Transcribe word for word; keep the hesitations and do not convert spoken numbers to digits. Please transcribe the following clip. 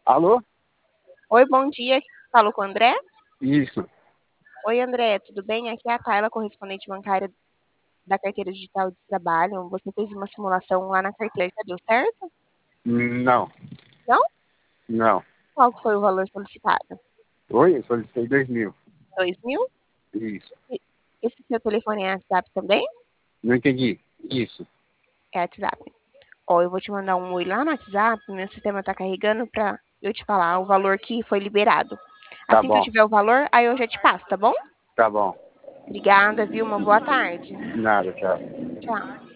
Alô? Oi, bom dia. Falo com o André? Isso. Oi, André, tudo bem? Aqui é a Tayla, correspondente bancária da carteira digital de trabalho. Você fez uma simulação lá na carteira, deu certo? Não, Não? não. Qual que foi o valor solicitado? Oi, eu solicitei dois mil. Dois mil? Isso. E esse seu telefone é WhatsApp também? Não entendi. Isso. É WhatsApp. Ó, eu vou te mandar um oi lá no WhatsApp, meu sistema tá carregando pra eu te falar o valor que foi liberado. Tá Assim que eu bom, tiver o valor, aí eu já te passo, tá bom? tá bom. Obrigada, viu? Uma boa tarde. Nada, tchau. Tchau.